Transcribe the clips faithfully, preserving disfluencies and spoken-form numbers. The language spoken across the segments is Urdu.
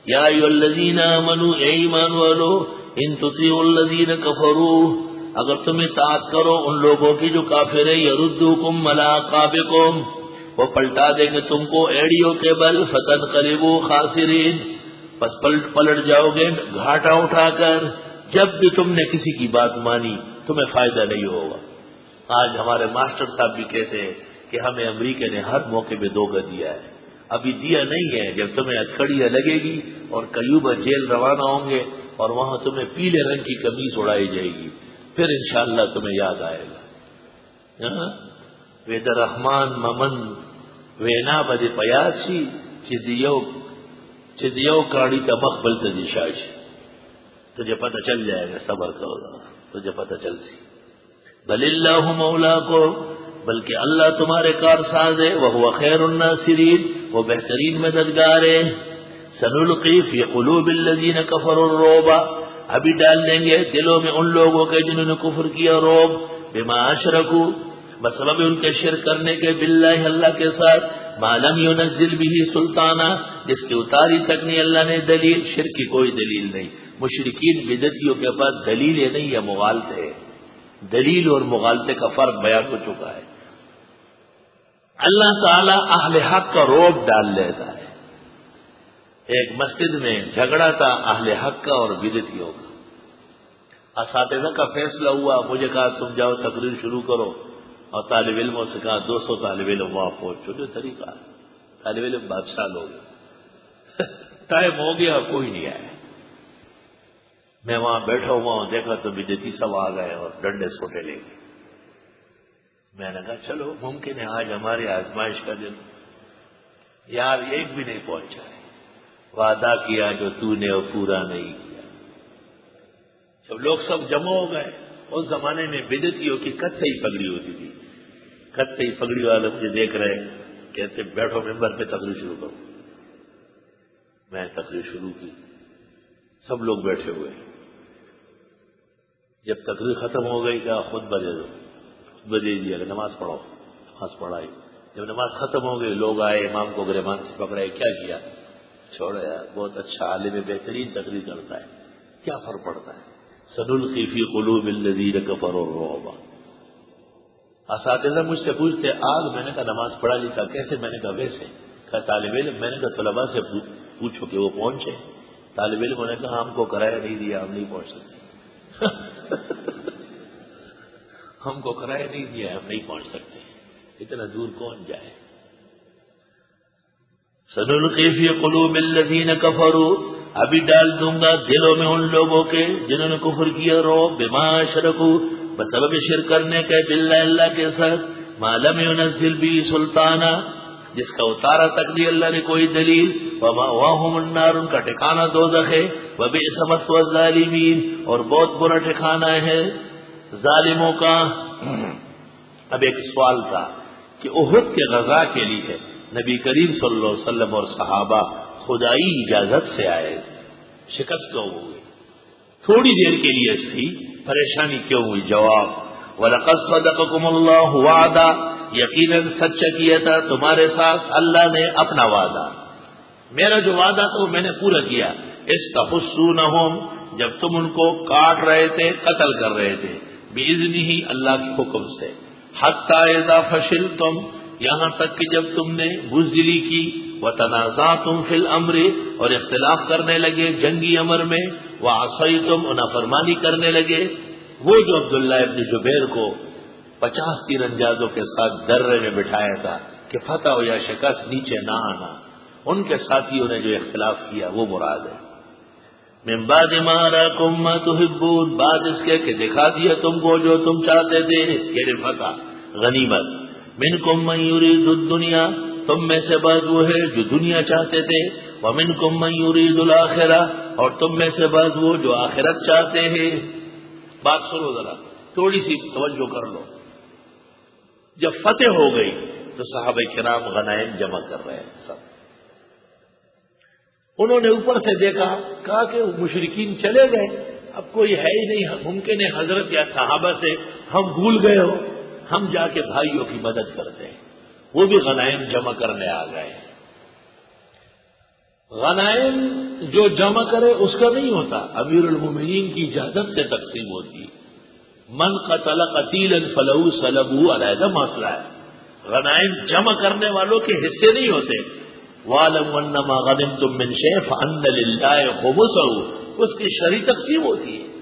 یا ایھا الذین آمنوا، اے ایمان والو، ان تطیعوا الذین کفروا، اگر تم اطاعت کرو ان لوگوں کی جو کافر ہیں، یردوکم علی اعقابکم، وہ پلٹا دیں گے تم کو ایڑیوں کے بل، فتنقلبوا خاسرین، پس پلٹ پلٹ جاؤ گے گھاٹا اٹھا کر۔ جب بھی تم نے کسی کی بات مانی تمہیں فائدہ نہیں ہوگا۔ آج ہمارے ماسٹر صاحب بھی کہتے ہیں کہ ہمیں امریکہ نے ہر موقع پہ دھوکہ دیا ہے، ابھی دیا نہیں ہے، جب تمہیں ہتھکڑیاں لگے گی اور کیوبا جیل روانہ ہوں گے اور وہاں تمہیں پیلے رنگ کی قمیص اڑائی جائے گی، پھر انشاءاللہ تمہیں یاد آئے گا۔ وید رحمان ممن وینا بد پیاسی چدیو چدیو کاڑی کا مقبل تجشاش، تجھے پتہ چل جائے گا، صبر کرو گا تجھے پتہ چل سی۔ بل اللہ مولاکم، بلکہ اللہ تمہارے کارساز ہے، وہو خیر الناصرین، وہ بہترین مددگار ہے۔ سنلقی فی قلوب الذین کفروا الرعب، ابھی ڈال دیں گے دلوں میں ان لوگوں کے جنہوں نے کفر کیا رعب، بما اشرکوا، بسبب ان کے شرک کرنے کے، باللہ اللہ کے ساتھ، ما لم ينزل به سلطانا، جس کی اتاری تک نہیں اللہ نے دلیل، شرک کی کوئی دلیل نہیں۔ مشرکین بدعتیوں کے پاس دلیلیں نہیں ہے، مغالطے ہیں۔ دلیل اور مغالطے کا فرق بیان ہو چکا ہے۔ اللہ تعالیٰ اہل حق کا رعب ڈال لیتا ہے۔ ایک مسجد میں جھگڑا تھا اہل حق کا اور بدعتیوں کا، اساتذہ کا فیصلہ ہوا، مجھے کہا تم جاؤ تقریر شروع کرو، اور طالب علموں سے کہا دو سو طالب علم وہاں پہنچو، جو طریقہ طالب علم بادشاہ لوگ۔ ٹائم ہو گیا کوئی نہیں آیا، میں وہاں بیٹھا ہوا ہوں، دیکھا تو بدعتی سب آ گئے اور ڈنڈے سوٹے لے گئے۔ میں نے کہا چلو ممکن ہے آج ہماری آزمائش کا دن، یار ایک بھی نہیں پہنچا ہے، وعدہ کیا جو تو نے وہ پورا نہیں کیا۔ جب لوگ سب جمع ہو گئے، اس زمانے میں بدعتیوں کی کتھئی پگڑی ہوتی تھی، کتھئی پگڑی والے مجھے دیکھ رہے کہتے بیٹھو ممبر پہ تقریر شروع کرو۔ میں تقریر شروع کی، سب لوگ بیٹھے ہوئے، جب تقریر ختم ہو گئی کہا خود بجے دو، خود بجے دیا کہ نماز پڑھو، نماز پڑھائی۔ جب نماز ختم ہو گئی لوگ آئے، امام کو گریبان سے پکڑائے، کیا کیا؟ چھوڑو یار، بہت اچھا عالم بہترین تقریر کرتا ہے، کیا فرق پڑتا ہے؟ سنلقی فی قلوب الذین کفروا الرعب۔ اساتذہ مجھ سے پوچھتے آج، میں نے کہا نماز پڑھا لی، کہا کیسے؟ میں نے کہا ویسے۔ کہا طالب علم، میں نے کہا طلباء سے پوچھو کہ وہ پہنچے۔ طالب علم نے کہا ہم کو کرایہ نہیں دیا، ہم نہیں پہنچ سکتے۔ ہم کو کرایہ نہیں دیا، ہم نہیں پہنچ سکتے، اتنا دور کون جائے؟ سنلقی فی قلوب الذین کفروا، ابھی ڈال دوں گا دلوں میں ان لوگوں کے جنہوں نے کفر کیا، رعب بما اشرکوا، بسبب شرک کرنے کے، باللہ اللہ کے ساتھ، ما لم ينزل به سلطانا، جس کا اتارا تک نہیں اللہ نے کوئی دلیل، ومأواہم النار، ان کا ٹھکانہ دوزخ ہے، وبئس مثوى الظالمین، اور بہت برا ٹھکانہ ہے ظالموں کا۔ اب ایک سوال تھا کہ احد کے غزا کے لیے نبی کریم صلی اللہ علیہ وسلم اور صحابہ خدائی اجازت سے آئے تھے، شکست کیوں ہوئی؟ تھوڑی دیر کے لیے تھی، پریشانی کیوں ہوئی؟ جواب، وَلَقَدْ صَدَقَكُمُ اللَّهُ وَعْدًا، یقیناً سچ کیا تھا تمہارے ساتھ اللہ نے اپنا وعدہ، میرا جو وعدہ تھا وہ میں نے پورا کیا۔ اِسْتَحُسُّونَهُمْ، جب تم ان کو کاٹ رہے تھے، قتل کر رہے تھے، بِإِذْنِهِ، اللہ کے حکم سے، حَتَّى إِذَا فَشِلْتُمْ، یہاں تک کہ جب تم نے بزدلی کی، وَتَنَازَعْتُمْ فِي الْأَمْرِ، اور اختلاف کرنے لگے جنگی امر میں، وَعَصَيْتُمْ، اور نافرمانی کرنے لگے۔ وہ جو عبداللہ ابن جبیر کو پچاس تیر اندازوں کے ساتھ درے میں بٹھایا تھا کہ فتح ہو یا شکست نیچے نہ آنا، ان کے ساتھیوں نے جو اختلاف کیا وہ مراد ہے۔ من بعد ما اراکم ما تحبون، بعد اس کے کہ دکھا دیا تم کو جو تم چاہتے تھے، یعنی فتح، غنیمت۔ منکم من یرید الدنیا، تم میں سے بعض وہ ہے جو دنیا چاہتے تھے، ومنکم من یرید الاخرہ، اور تم میں سے بعض وہ جو آخرت چاہتے ہیں۔ بات سنو ذرا، تھوڑی سی توجہ کر لو۔ جب فتح ہو گئی تو صحابہ کرام غنائم جمع کر رہے ہیں سب، انہوں نے اوپر سے دیکھا، کہا کہ مشرکین چلے گئے، اب کوئی ہے ہی نہیں، ممکن ہے حضرت یا صحابہ سے ہم بھول گئے ہو، ہم جا کے بھائیوں کی مدد کرتے ہیں۔ وہ بھی غنائم جمع کرنے آ گئے۔ غنائم جو جمع کرے اس کا نہیں ہوتا، امیر المومنین کی اجازت سے تقسیم ہوتی ہے. من قتل قتیلا فلہو سلبہ علیحدہ مسئلہ ہے. غنائم جمع کرنے والوں کے حصے نہیں ہوتے. وَاعْلَمُوا أَنَّمَا غَنِمْتُم مِّن شَيْءٍ فَأَنَّ لِلَّهِ خُمُسَهُ، اس کی شرعی تقسیم ہوتی ہے.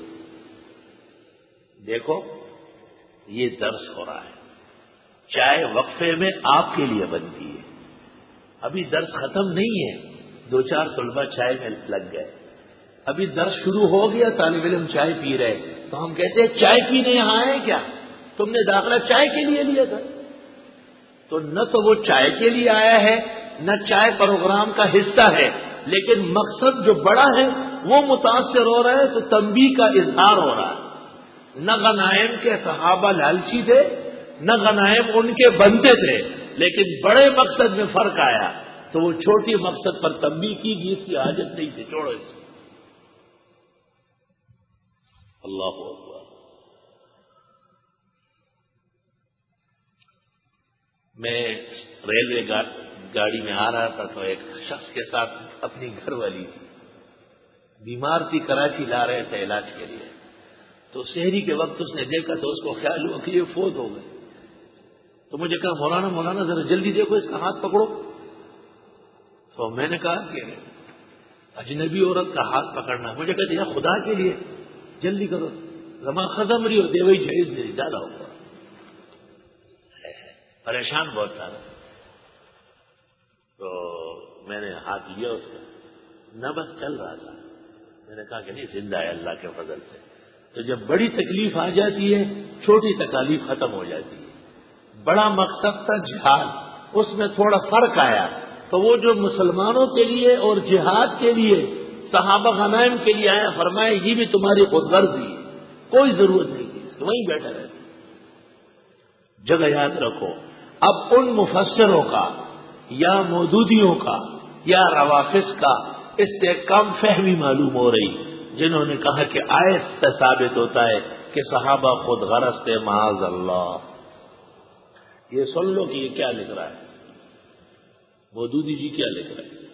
دیکھو یہ درس ہو رہا ہے. چائے وقفے میں آپ کے لیے بنتی ہے. ابھی درس ختم نہیں ہے، دو چار طلبہ چائے میں لگ گئے. ابھی درس شروع ہو گیا، طالب علم چائے پی رہے، تو ہم کہتے ہیں چائے پینے یہاں آئے کیا؟ تم نے داخلہ چائے کے لیے لیا تھا. تو نہ تو وہ چائے کے لیے آیا ہے، نہ چائے پروگرام کا حصہ ہے، لیکن مقصد جو بڑا ہے وہ متاثر ہو رہا ہے، تو تنبیہ کا اظہار ہو رہا ہے. نہ غنائم کے صحابہ لالچی تھے، نہ غنائم ان کے بنتے تھے، لیکن بڑے مقصد میں فرق آیا تو وہ چھوٹی مقصد پر تنبیہ کی گئی، اس کی حاجت نہیں تھی، چھوڑو اس کو. اللہ اکبر. میں ریلوے گاڑی میں آ رہا تھا تو ایک شخص کے ساتھ اپنی گھر والی تھی، بیمار تھی، کراچی لا رہے تھے علاج کے لیے. تو شہری کے وقت اس نے دیکھا تو اس کو خیال ہوا کہ یہ فوت ہو گئے. تو مجھے کہا مولانا مولانا ذرا جلدی دیکھو، اس کا ہاتھ پکڑو. تو میں نے کہا کہ اجنبی عورت کا ہاتھ پکڑنا، مجھے کہتے ہیں خدا کے لیے جلدی کرو، زمان ختم رہی ہو دے وہی جہیز نہیں زیادہ ہوگا. پریشان بہت سارا. تو میں نے ہاتھ لیا اس کا، نہ بس چل رہا تھا. میں نے کہا کہ نہیں، زندہ ہے اللہ کے فضل سے. تو جب بڑی تکلیف آ جاتی ہے چھوٹی تکالیف ختم ہو جاتی ہے. بڑا مقصد تھا جہاد، اس میں تھوڑا فرق آیا. تو وہ جو مسلمانوں کے لیے اور جہاد کے لیے صحابہ غنائم کے لیے آیا، فرمایا یہ بھی تمہاری خود غرضی ہے، کوئی ضرورت نہیں تھی اس کو، وہیں بیٹھا رہتا. جگہ یاد رکھو، اب ان مفسروں کا یا مودودیوں کا یا روافظ کا اس سے کم فہمی معلوم ہو رہی، جنہوں نے کہا کہ آیت سے ثابت ہوتا ہے کہ صحابہ خود غرض تھے. معاذ اللہ. یہ سن لو کہ یہ کیا لکھ رہا ہے، مودودی جی کیا لکھ رہے ہیں.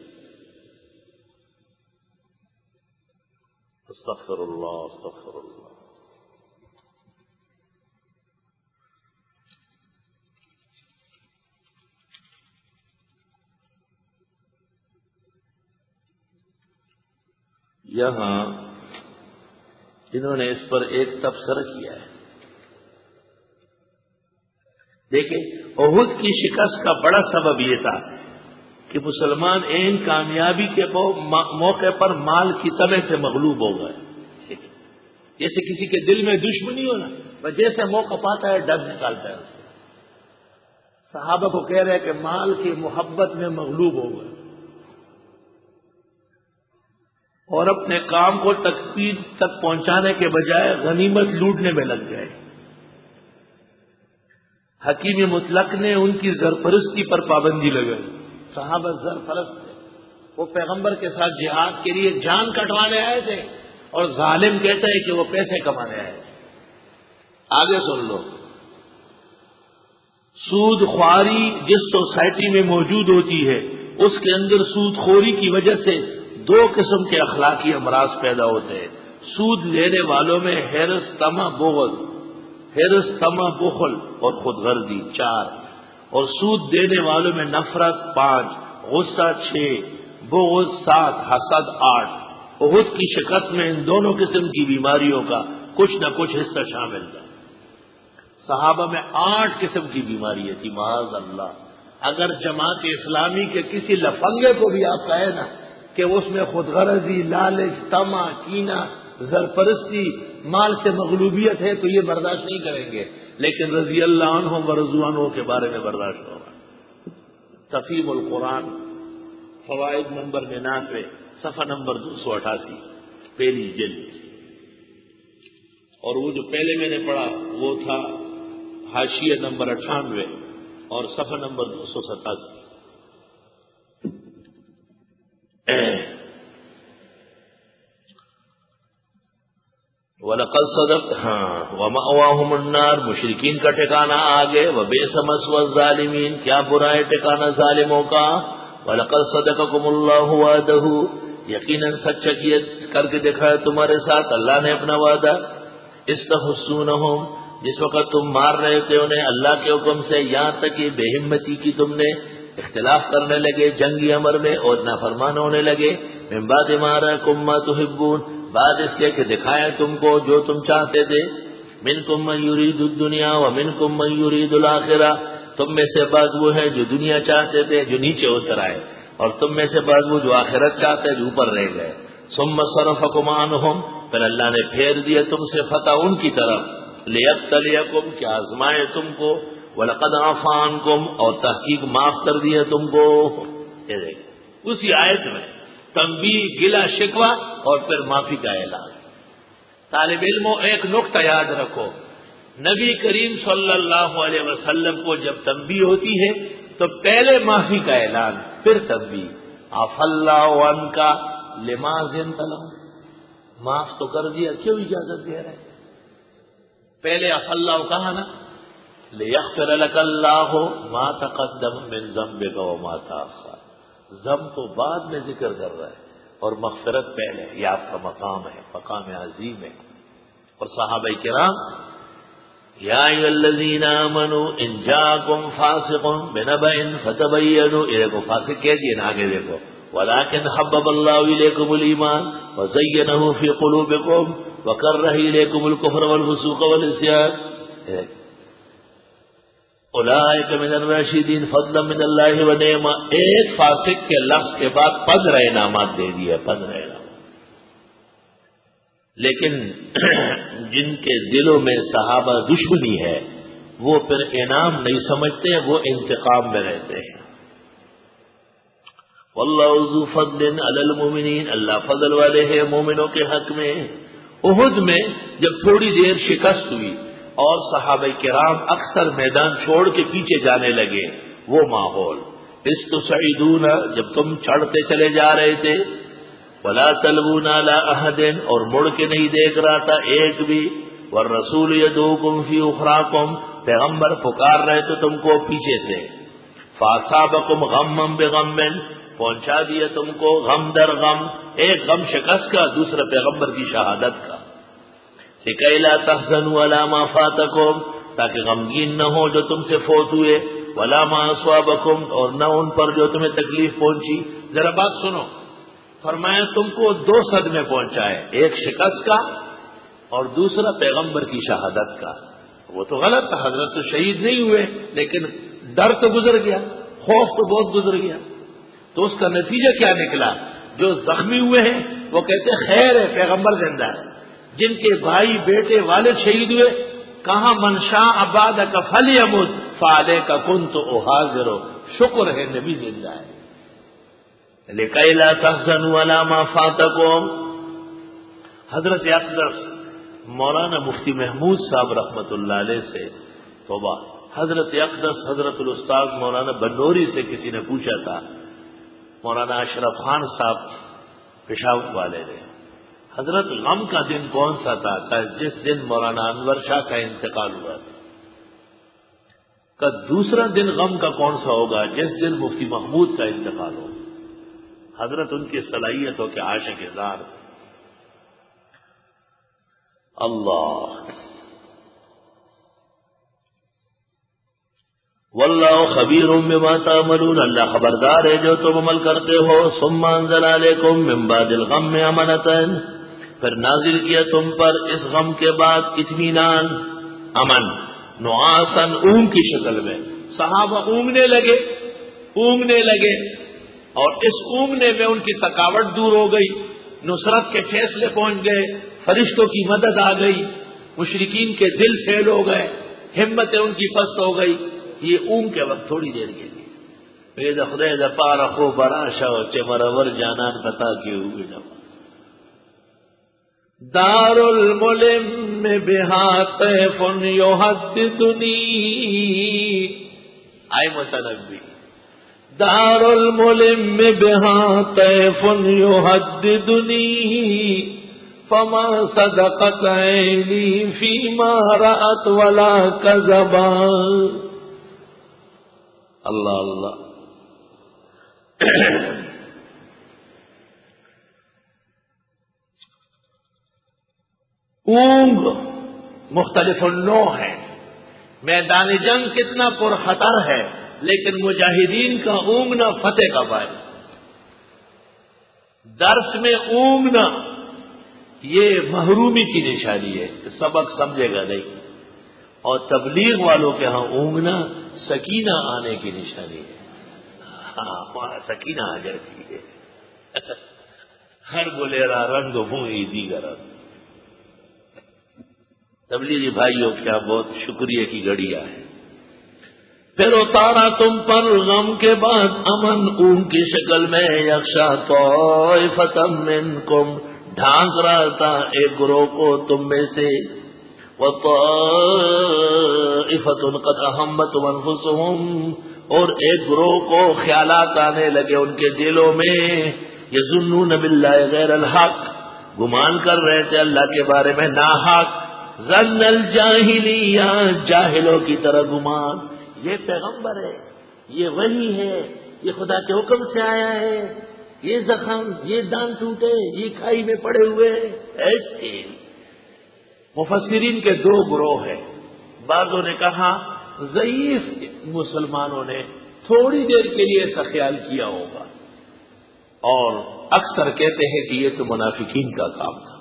استغفر اللہ استغفر اللہ. یہاں انہوں نے اس پر ایک تبصرہ کیا ہے. دیکھیں، احد کی شکست کا بڑا سبب یہ تھا کہ مسلمان عین کامیابی کے موقع پر مال کی طمع سے مغلوب ہو گئے. جیسے کسی کے دل میں دشمنی ہونا، بس جیسے موقع پاتا ہے ڈب نکالتا ہے اسے. صحابہ کو کہہ رہے کہ مال کی محبت میں مغلوب ہو گئے اور اپنے کام کو تکمیل تک پہنچانے کے بجائے غنیمت لوٹنے میں لگ گئے. حکیم مطلق نے ان کی زرپرستی پر پابندی لگائی. صحابہ زرپرست تھے، وہ پیغمبر کے ساتھ جہاد کے لیے جان کٹوانے آئے تھے، اور ظالم کہتا ہے کہ وہ پیسے کمانے آئے تھے. آگے سن لو. سود خواری جس سوسائٹی میں موجود ہوتی ہے، اس کے اندر سود خوری کی وجہ سے دو قسم کے اخلاقی امراض پیدا ہوتے ہیں. سود لینے والوں میں حرص، طمع، بغض، حرص، طمع، بخل اور خود غرضی چار، اور سود دینے والوں میں نفرت پانچ، غصہ چھ، بغض سات، حسد آٹھ. احد کی شکست میں ان دونوں قسم کی بیماریوں کا کچھ نہ کچھ حصہ شامل تھا. صحابہ میں آٹھ قسم کی بیماری تھی. معاذ اللہ. اگر جماعت اسلامی کے کسی لفنگے کو بھی آپ کہیں نا کہ اس میں خود غرضی، لالچ، طمع، کینہ، زرپرستی، مال سے مغلوبیت ہے تو یہ برداشت نہیں کریں گے، لیکن رضی اللہ عنہم و رضوا عنہ کے بارے میں برداشت ہوگا. تفہیم القرآن فوائد نمبر ننانوے، صفحہ نمبر دو سو اٹھاسی، پہلی جلد. اور وہ جو پہلے میں نے پڑھا وہ تھا حاشیہ نمبر اٹھانوے اور صفحہ نمبر دو سو ستاسی. وَلَقَدْ صَدَقْتَ ہاں وَمَأْوَاهُمُ النَّارُ، مشرکین کا ٹھکانہ آگے. وَبِئْسَ مَثْوَى الظَّالِمِينَ، کیا برا ہے ٹھکانہ ظالموں کا. وَلَقَدْ صَدَقَكُمُ اللَّهُ وَعْدَهُ، یقیناً سچ کر کے دکھایا تمہارے ساتھ اللہ نے اپنا وعدہ. استحسونہم، جس وقت تم مار رہے تھے انہیں اللہ کے حکم سے، یہاں تک کہ بے ہمتی کی تم نے، اختلاف کرنے لگے جنگی امر میں اور نافرمان ہونے لگے. من بعد ما أراكم ما تحبون، بعد اس کے کہ دکھایا تم کو جو تم چاہتے تھے. منکم من یرید الدنیا ومنکم من یرید الآخرہ، تم میں سے بعض وہ ہیں جو دنیا چاہتے تھے جو نیچے اتر آئے، اور تم میں سے بعض وہ جو آخرت چاہتے جو اوپر رہ گئے. ثم صرفکم عنہم، پھر اللہ نے پھیر دیا تم سے فتح ان کی طرف، لیبتلیکم، کہ آزمائے تم کو. وَلَقَدْ عَفَا عَنْكُمْ، اور تحقیق معاف کر دیا تم کو. یہ دیکھ اسی آیت میں تنبیہ، گلا شکوہ اور پھر معافی کا اعلان. طالب علموں ایک نقطہ یاد رکھو، نبی کریم صلی اللہ علیہ وسلم کو جب تنبیہ ہوتی ہے تو پہلے معافی کا اعلان پھر تنبیہ. عفا اللہ عنک لما ذنت لهم، معاف تو کر دیا، کیوں اجازت دے رہے؟ پہلے عفا اللہ کہا نا، لیغفر لک اللہ ما تقدم من ذنبک وما تاخر، ذنب تو بعد میں ذکر کر رہا ہے اور مغفرت پہلے. یہ آپ کا مقام ہے، مقام عظیم ہے. اور صحابہ کرام، یا ایھا الذین آمنوا ان جاءکم فاسق بنبأ فتبینوا، یہ دیکھو فاسق کہہ دیے نا، آگے دیکھو ولکن حبب اللہ الیکم الایمان وزینہ فی قلوبکم وکرہ الیکم الکفر والفسوق والعصیان، اولئک من الراشدین فضلا من اللہ ونعما. ایک فاسق کے لفظ کے بعد پندرہ انعامات دے دیے، پندرہ انعامات. لیکن جن کے دلوں میں صحابہ دشمنی ہے وہ پھر انعام نہیں سمجھتے، وہ انتقام میں رہتے ہیں. واللہ ذو فضل علی المؤمنین، اللہ فضل والے ہیں مومنوں کے حق میں. احد میں جب تھوڑی دیر شکست ہوئی اور صحابہ کرام اکثر میدان چھوڑ کے پیچھے جانے لگے، وہ ماحول، استصعدون، جب تم چڑھتے چلے جا رہے تھے، ولا تلوون علی احد، اور مڑ کے نہیں دیکھ رہا تھا ایک بھی، والرسول یدعوکم فی اخراکم، پیغمبر پکار رہے تھے تم کو پیچھے سے. فاصابکم غما بغم، پہنچا دیا تم کو غم در غم، ایک غم شکست کا، دوسرا پیغمبر کی شہادت کا. لکی لا تحزنوا علی ما فاتکم، تاکہ غمگین نہ ہو جو تم سے فوت ہوئے، ولا ما اصابکم، اور نہ ان پر جو تمہیں تکلیف پہنچی. ذرا بات سنو، فرمایا تم کو دو صدمے پہنچائے، ایک شکست کا اور دوسرا پیغمبر کی شہادت کا. وہ تو غلط تھا، حضرت تو شہید نہیں ہوئے، لیکن ڈر تو گزر گیا، خوف تو بہت گزر گیا. تو اس کا نتیجہ کیا نکلا؟ جو زخمی ہوئے ہیں وہ کہتے خیر ہے پیغمبر زندہ ہے، جن کے بھائی بیٹے والد شہید ہوئے کہاں منشا عباد کا فلی امود فالے کا کن تو حاضر ہو، شکر ہے نبی زندہ ہے. لکی لا تحزنوا علی ما فاتکم. حضرت اقدس مولانا مفتی محمود صاحب رحمت اللہ علیہ سے توبہ، حضرت اقدس حضرت الاستاذ مولانا بنوری سے کسی نے پوچھا تھا، مولانا اشرف خان صاحب پشاور والے نے، حضرت غم کا دن کون سا تھا؟ کہ جس دن مولانا انور شاہ کا انتقال ہوا تھا. کہ دوسرا دن غم کا کون سا ہوگا؟ جس دن مفتی محمود کا انتقال ہو. حضرت ان کی صلاحیتوں کے عاشق ذات. اللہ واللہ خبیر بما تعملون، اللہ خبردار ہے جو تم عمل کرتے ہو. ثم انزل علیکم من بعد الغم امنۃ، پھر نازل کیا تم پر اس غم کے بعد اطمینان، امن، نعاسن، اونگ کی شکل میں. صحابہ اونگنے لگے اونگنے لگے اور اس اونگنے میں ان کی تھکاوٹ دور ہو گئی، نصرت کے فیصلے پہنچ گئے، فرشتوں کی مدد آ گئی، مشرکین کے دل فیل ہو گئے، ہمتیں ان کی پست ہو گئی. یہ اونگ کے وقت تھوڑی دیر کے لیے پیدا خدے دا پارا خو براشا چمرور جانان قطع کی ہوئی جب دار الملم بہا طیف یحدثنی. آئے متنبی، دار الملم بہا طیف یحدثنی فما صدقت عینی فیما رأت ولا کذبا. اللہ اللہ، اونگ مختلف النوع ہے، میدان جنگ کتنا پرخطر ہے، لیکن مجاہدین کا اونگنا فتح کا باعث، درس میں اونگنا یہ محرومی کی نشانی ہے، سبق سمجھے گا نہیں، اور تبلیغ والوں کے ہاں اونگنا سکینہ آنے کی نشانی ہے، ہاں وہاں سکینہ آ جاتی ہے، ہر بولیرا رنگ ہوئی دیگر۔ تبلیغی بھائیوں کیا بہت شکریہ کی گھڑیاں ہے۔ پھر اتارا تم پر غم کے بعد امن اون کی شکل میں، یخشا طائفۃ منکم، ڈھانک رہا تھا ایک گروہ کو تم میں سے، وطائفۃ قد اہمتہم انفسہم، اور ایک گروہ کو خیالات آنے لگے ان کے دلوں میں، یظنون باللہ غیر الحق، گمان کر رہے تھے اللہ کے بارے میں ناحق، ظن الجاہلیہ، جاہلوں کی طرح گمان، یہ پیغمبر ہے، یہ وحی ہے، یہ خدا کے حکم سے آیا ہے، یہ زخم، یہ دان ٹوٹے، یہ کھائی میں پڑے ہوئے ایسے۔ مفسرین کے دو گروہ ہیں، بعضوں نے کہا ضعیف مسلمانوں نے تھوڑی دیر کے لیے ایسا خیال کیا ہوگا، اور اکثر کہتے ہیں کہ یہ تو منافقین کا کام تھا۔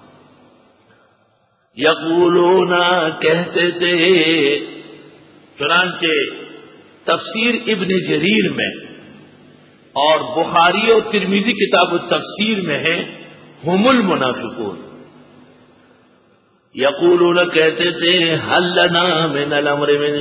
یقولون، کہتے تھے، چنانچہ تفسیر ابن جریر میں اور بخاری اور ترمذی کتاب التفسیر میں ہے ہم المنافقون۔ یقولون، کہتے تھے، حل لنا من الامر من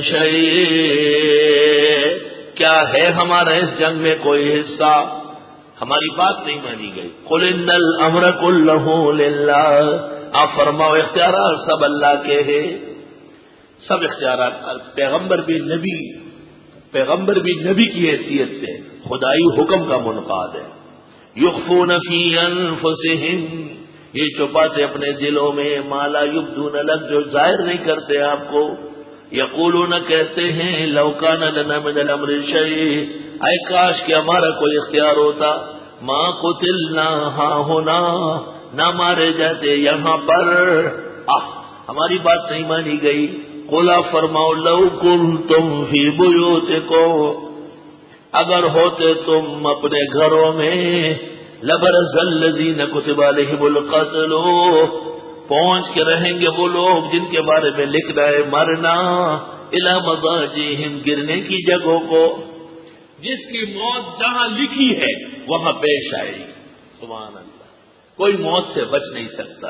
شیء، کیا ہے ہمارا اس جنگ میں کوئی حصہ؟ ہماری بات نہیں مانی گئی۔ قل ان الامر کلہ للہ، آپ فرماؤ اختیارات سب اللہ کے ہیں، سب اختیارات، پیغمبر بھی نبی پیغمبر بھی نبی کی حیثیت سے خدائی حکم کا منقاد ہے۔ یخفون فی انفسہم، یہ چھپاتے اپنے دلوں میں، ما لا یبدون لک، جو ظاہر نہیں کرتے آپ کو۔ یقولون، کہتے ہیں، لو کان لنا من الامر شیء، اے کاش کہ ہمارا کوئی اختیار ہوتا، ما قتلنا ہاہنا، نہ مارے جاتے یہاں پر، آہ ہماری بات نہیں مانی گئی۔ قل، فرماؤ، لو کنتم فی بیوتکم، اگر ہوتے تم اپنے گھروں میں، لبرز الذین کتب علیہم القتل، پہنچ کے رہیں گے وہ لوگ جن کے بارے میں لکھنا ہے مرنا، الی مضاجعہم، گرنے کی جگہوں کو، جس کی موت جہاں لکھی ہے وہاں پیش آئے گی۔ سبحان اللہ، کوئی موت سے بچ نہیں سکتا۔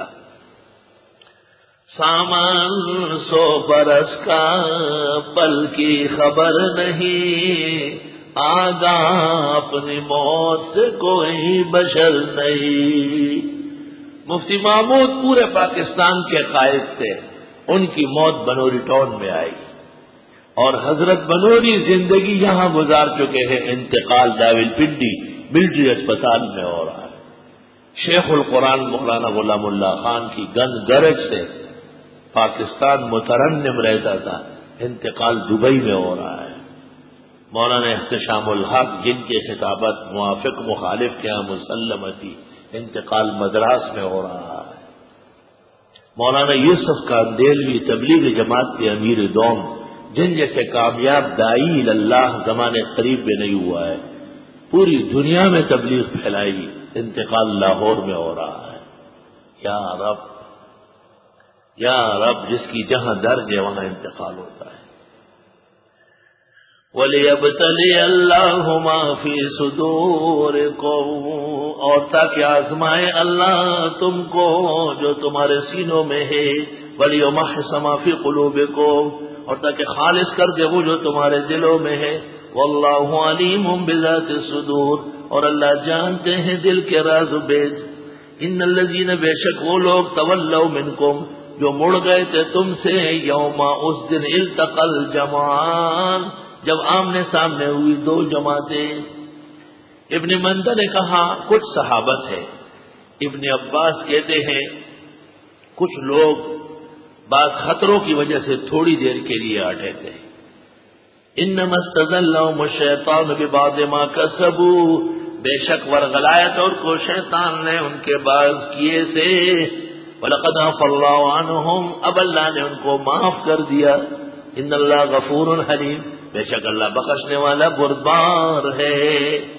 سامان سو برس کا پل کی خبر نہیں، آگاہ اپنی موت سے کوئی بشر نہیں۔ مفتی محمود پورے پاکستان کے قائد تھے، ان کی موت بنوری ٹاؤن میں آئی، اور حضرت بنوری زندگی یہاں گزار چکے ہیں، انتقال داول پنڈی ملٹری اسپتال میں ہو رہا ہے۔ شیخ القرآن مولانا غلام اللہ خان کی گند گرج سے پاکستان مترنم رہتا تھا، انتقال دبئی میں ہو رہا ہے۔ مولانا احتشام الحق، جن کی خطابت موافق مخالف کے یہاں مسلم تھی، انتقال مدراس میں ہو رہا ہے۔ مولانا یوسف کاندیلوی تبلیغ جماعت کے امیر دوم، جن جیسے کامیاب داعی اللہ زمانے قریب میں نہیں ہوا ہے، پوری دنیا میں تبلیغ پھیلائی، انتقال لاہور میں ہو رہا ہے۔ یا رب، یا رب، جس کی جہاں درج ہے وہاں انتقال ہوتا ہے۔ وَلِيَبْتَلِيَ اللَّهُ مَا فِي صُدُورِكُمْ، اور تاکہ آزمائے اللہ تم کو جو تمہارے سینوں میں ہے، وَلِيُمَحِّصَ مَا فِي قُلُوبِكُمْ، اور تاکہ خالص کر دے وہ جو تمہارے دلوں میں ہے۔ وَاللَّهُ عَلِيمٌ بِذَاتِ الصُّدُورِ، اور اللہ جانتے ہیں دل کے راز و بیج۔ ان الذین، بے شک وہ لوگ، تولوا منکم، جو مڑ گئے تھے تم سے، یوما، اس دن، التقى الجمعان، جب آمنے سامنے ہوئی دو جماعتیں۔ ابن مندہ نے کہا کچھ صحابت ہے، ابن عباس کہتے ہیں کچھ لوگ بعض خطروں کی وجہ سے تھوڑی دیر کے لیے اٹھے تھے۔ انما استزلهم الشیطان ببعض ما کسبوا، بے شک ورغلایت اور کو شیطان نے ان کے باز کیے سے وَلَقَدْ عَفَا اللَّهُ عَنْهُمْ اب اللہ نے ان کو معاف کر دیا ان اللہ غفور حلیم بے شک اللہ بخشنے والا بردبار ہے.